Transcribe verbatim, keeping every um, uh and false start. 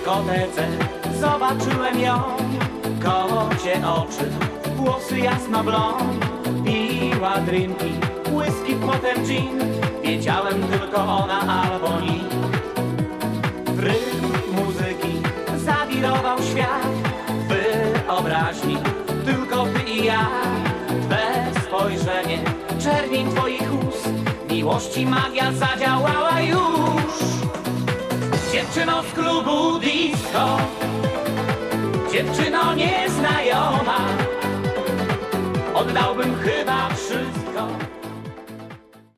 dyskotece zobaczyłem ją. Kocie oczy, włosy jasno blond, piła drinki, whisky, potem gin. Wiedziałem tylko ona albo nikt. W rytm muzyki zawirował świat, wyobraźni tylko ty i ja. Twe spojrzenie, czerwień twoich ust, miłości magia zadziałała już. Dziewczyno z klubu disco, dziewczyno nieznajoma, oddałbym chyba wszystko.